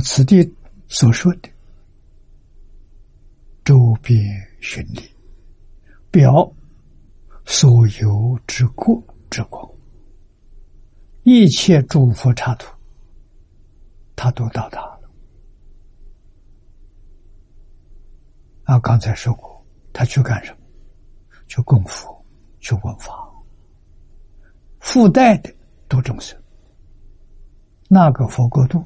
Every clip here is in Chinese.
此地所说的周边巡礼，表所有之国之光，一切诸佛刹土，他都到达了。刚才说过，他去干什么？去供佛，去闻法，附带的度众生。那个佛国度，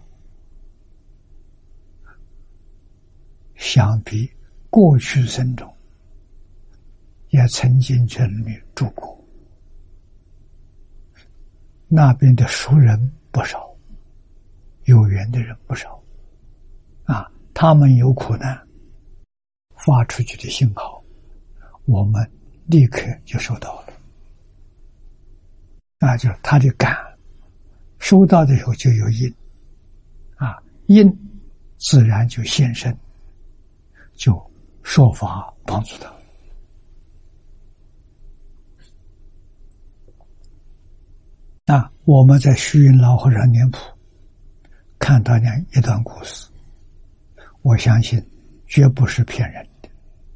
想必过去生中也曾经在里面住过，那边的熟人不少，有缘的人不少他们有苦难发出去的信号，我们立刻就收到了就是他的感收到的时候就有因因自然就现身，就说法帮助他。我们在虚云老和尚年谱看到那一段故事，我相信绝不是骗人的。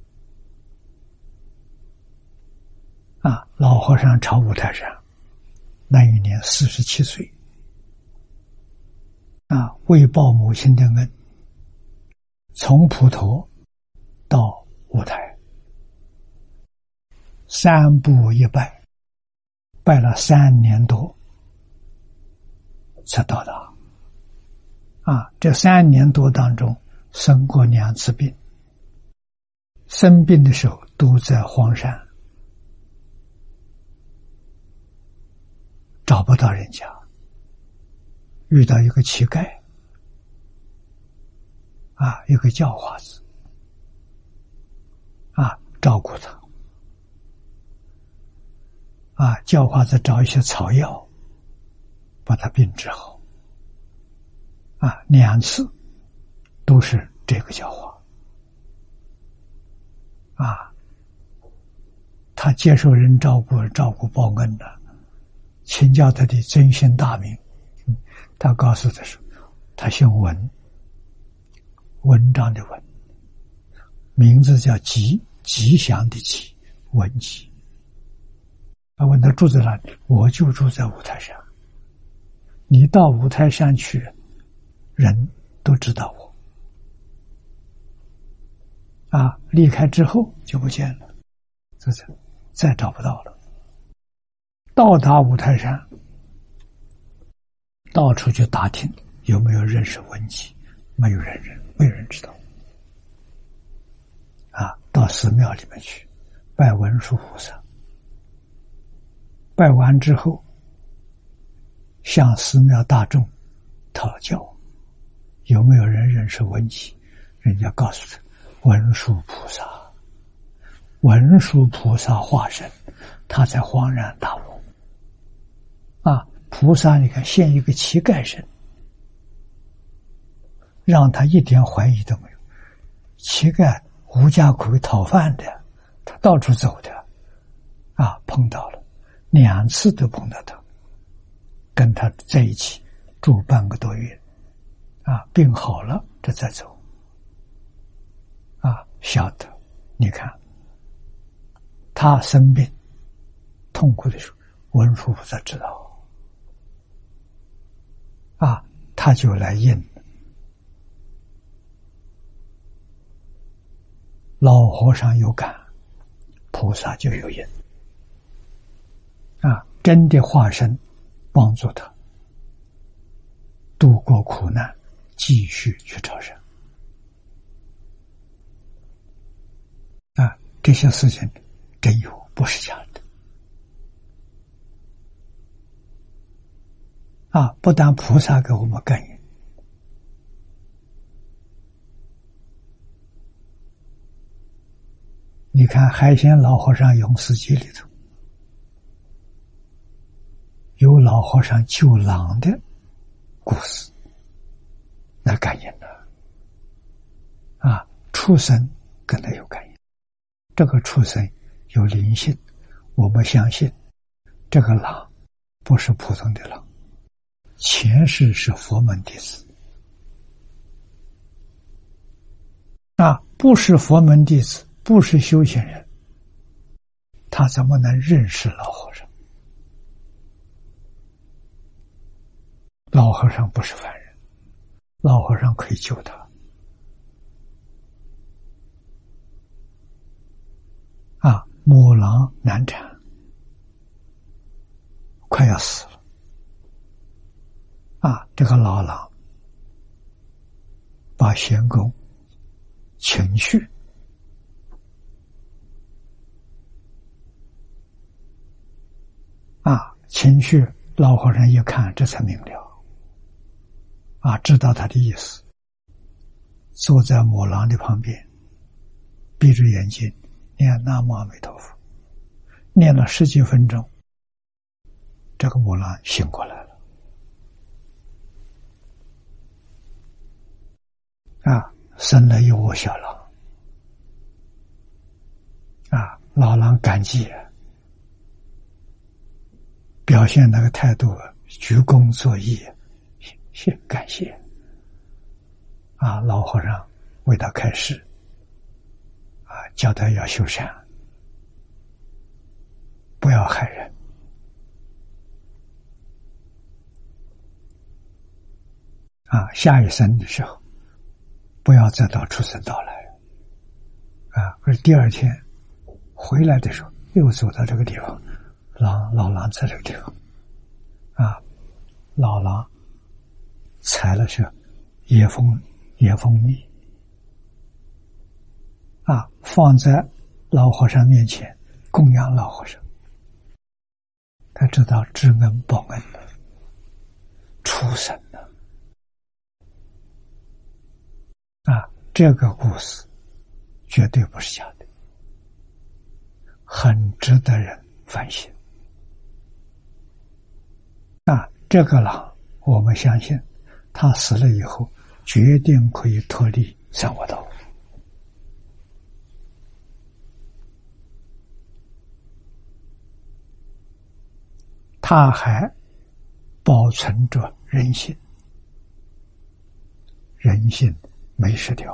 老和尚朝五台山那一年47岁，为报母亲的恩，从普陀到五台3步一拜，拜了3年多才到达。这3年多当中生过2次病，生病的时候都在荒山，找不到人家，遇到一个乞丐一个叫花子照顾他叫花子找一些草药把他病治好2次都是这个叫花他接受人照顾报恩的，请教他的真心大名。他告诉他说，他姓文，文章的文，名字叫吉，吉祥的吉，文吉。问他住在哪里？我就住在五台山。你到五台山去，人都知道我。离开之后就不见了，这是再找不到了。到达五台山，到处去打听有没有认识文吉，没有人知道。到寺庙里面去拜文殊菩萨，拜完之后向寺庙大众讨教有没有人认识文吉，人家告诉他文殊菩萨，文殊菩萨化身，他才恍然大悟。菩萨你看现一个乞丐身，让他一点怀疑都没有。乞丐无家可归讨饭的，他到处走的碰到了2次都碰到他，跟他在一起住半个多月病好了这才走晓得你看他生病痛苦的时候，文殊菩萨知道他就来应老和尚有感，菩萨就有应真的化身帮助他度过苦难，继续去朝圣这些事情真有，不是假的不但菩萨给我们感应，你看海鲜老和尚永世记里头有老和尚救狼的故事，那感应了畜生跟他有感应，这个畜生有灵性，我们相信这个狼不是普通的狼，前世是佛门弟子不是佛门弟子，不是修行人，他怎么能认识老和尚？老和尚不是凡人，老和尚可以救他。母狼难产，快要死了。这个老狼把玄公请去，请去，老和尚一看，这才明了，知道他的意思，坐在母狼的旁边，闭着眼睛念南无阿弥陀佛，念了10几分钟，这个母狼醒过来了。生了一窝小狼。老狼感激，表现那个态度，鞠躬作揖，感谢。老和尚为他开示，教他要修善，不要害人。下一生的时候，不要再到畜生道来。可是第二天回来的时候，又走到这个地方，老狼在这个地方，老狼采了是野蜂蜜，放在老和尚面前供养老和尚。他知道知恩报恩了，畜生了。这个故事绝对不是假的，很值得人反省。这个狼，我们相信他死了以后，决定可以脱离三恶道。他还保存着人性，人性没失掉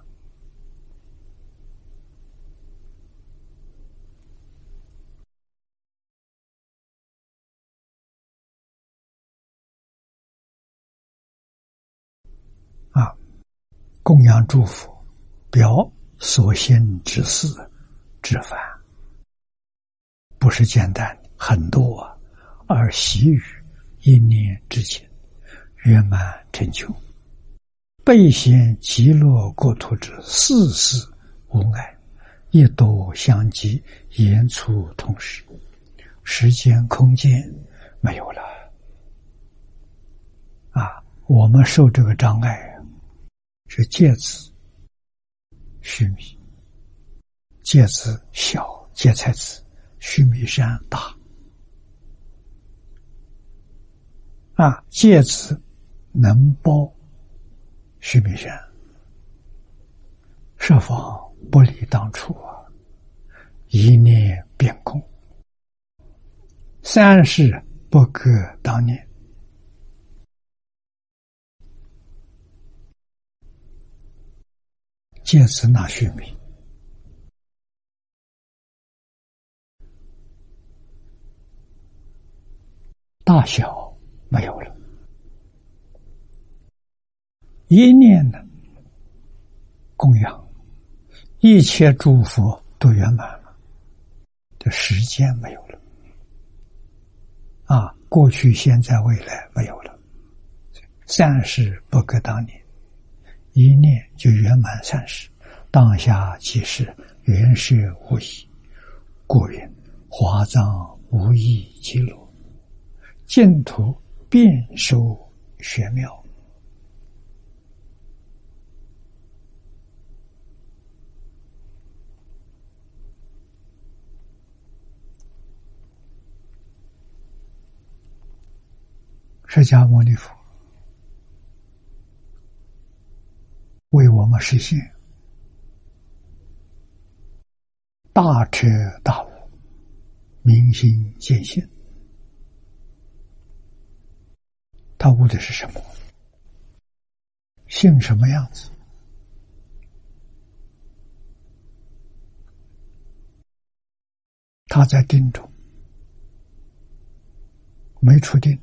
供养诸佛，表所现之事之凡，不是简单，很多而习于一念之间，圆满成就，备显极乐国土之事事无碍，一多相继，言出同时，时间空间没有了。我们受这个障碍是芥子须弥，芥子小，芥菜籽，须弥山大。芥子能包须弥山，设防不离当初一念变空，三世不隔当年。芥子纳须弥，大小没有了，一念呢供养，一切诸佛都圆满了，这时间没有了，过去现在未来没有了，三世不隔当年，一念就圆满三世，当下即是圆摄无疑，故云华藏无异极乐，净土遍收玄妙。释迦牟尼佛为我们实现大彻大悟，明心见性。他悟的是什么？性什么样子？ 他在定中没出定，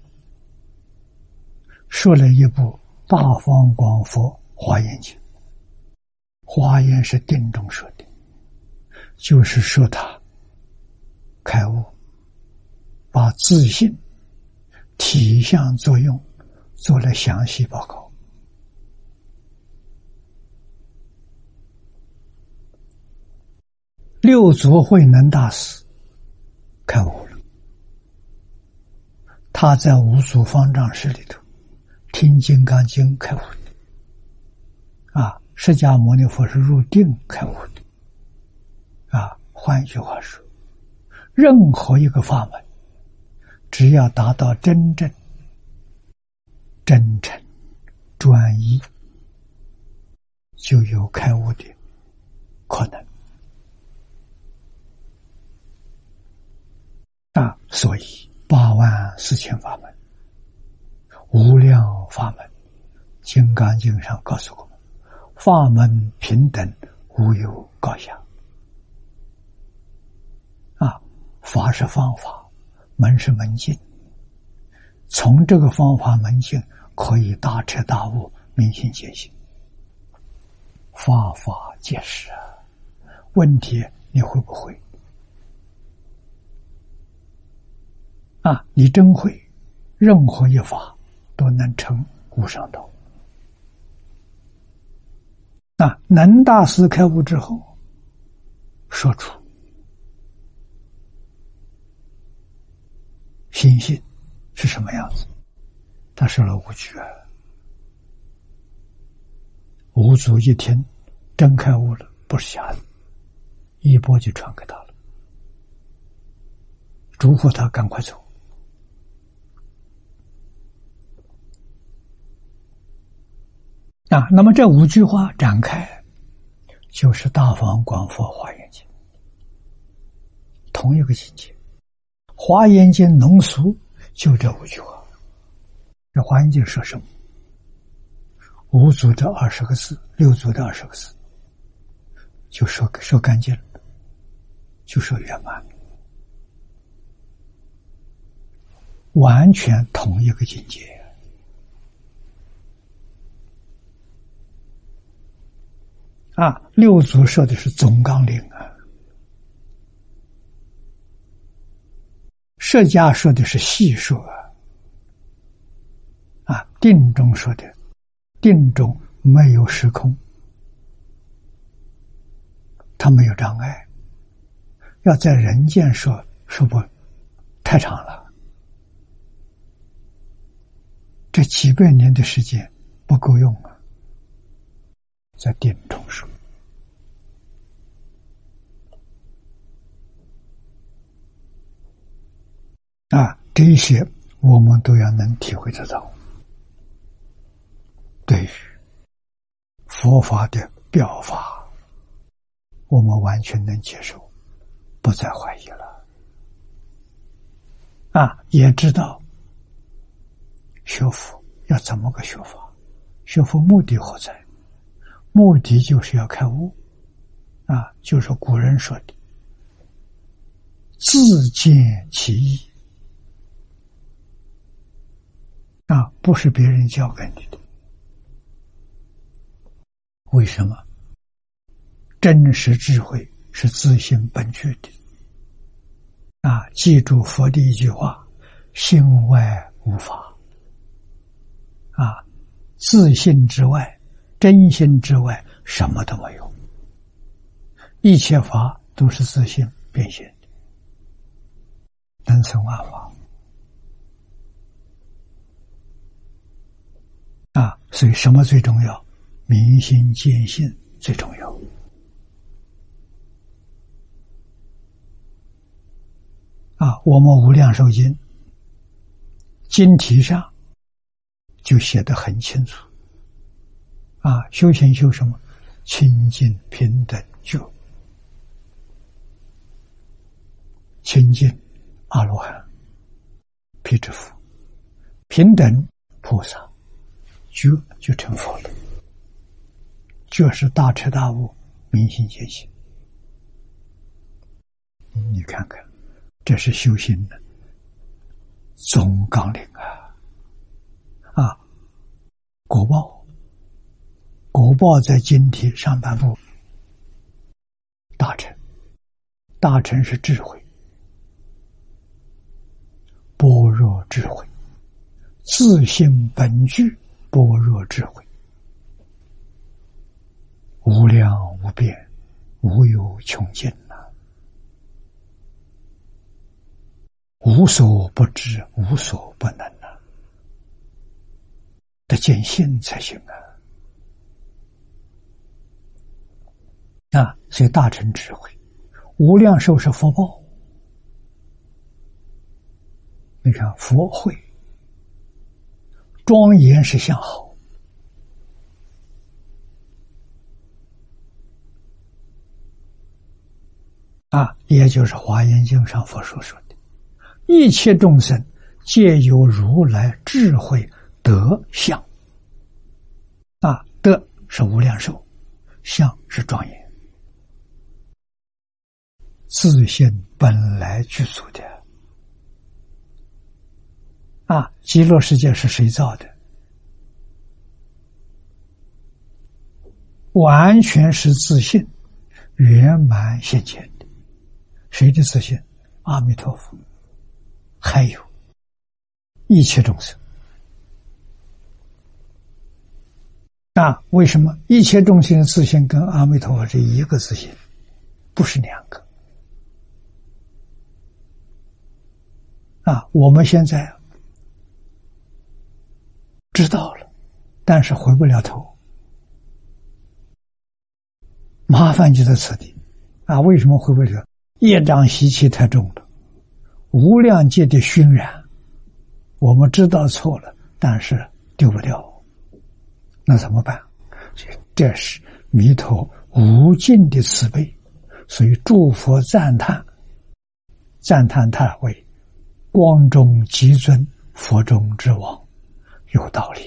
说了一部《大方广佛华严经》。华严是定中说的，就是说他开悟，把自性体相作用做了详细报告。六祖慧能大师开悟了，他在五祖方丈室里头听《金刚经》开悟的。释迦牟尼佛是入定开悟的。换句话说，任何一个法门，只要达到真正真诚专一，就有开悟的可能。所以84000法门，无量法门，《金刚经》上告诉我们，法门平等，无有高下。法是方法，门是门径，从这个方法门径可以大彻大悟，明心见性，法法皆是。问题你会不会？你真会，任何一法都能成无上道。能大师开悟之后，说出心性是什么样子，他说了5句。五祖一听，真开悟了，不是瞎的，一波就传给他了，嘱咐他赶快走。那么这5句话展开，就是大方广佛华严经，同一个境界。华严经浓缩就这5句话。这华严经说什么？五祖的20个字，六祖的20个字，就说干净了，就说圆满，完全同一个境界。六祖说的是总纲领释迦说的是细说定中说的，定中没有时空，他没有障碍，要在人间说不太长了，这几百年的时间不够用在定中说。这些我们都要能体会得到。对于佛法的表法，我们完全能接受，不再怀疑了。也知道学佛要怎么个学法，学佛目的何在？目的就是要开悟就是古人说的自见其意不是别人教给你的。为什么？真实智慧是自性本具的记住佛的一句话，心外无法自性之外，真心之外，什么都没有，一切法都是自性变现的，能生万法所以什么最重要？明心见性最重要我们无量寿经经题上就写得很清楚修行修什么？清净平等觉，清净阿罗汉、辟支佛，平等菩萨，觉就成佛了。觉是大彻大悟，明心见性。你看看这是修行的总纲领啊！果报，果报在经题上半部，大乘，大乘是智慧，般若智慧，自性本具般若智慧，无量无边，无有穷尽无所不知，无所不能得见性才行所以大乘智慧，无量寿是福报。你看佛慧，庄严是相好，也就是《华严经》上佛所说的，一切众生皆有如来智慧德相。德是无量寿，相是庄严，自性本来具足的。极乐世界是谁造的？完全是自性圆满现前的。谁的自性？阿弥陀佛，还有一切众生。为什么一切众生的自性跟阿弥陀佛是一个自性，不是两个？我们现在知道了，但是回不了头，麻烦就在此地。为什么回不了？业障习气太重了，无量界的熏染，我们知道错了，但是丢不掉，那怎么办？这是弥陀无尽的慈悲，所以诸佛赞叹他为光中极尊，佛中之王，有道理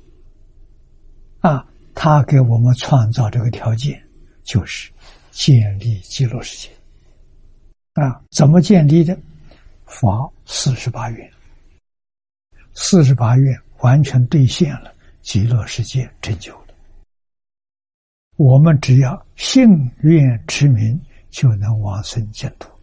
他给我们创造这个条件，就是建立极乐世界。怎么建立的？发48愿，48愿完全兑现了，极乐世界成就了。我们只要信愿持名，就能往生净土。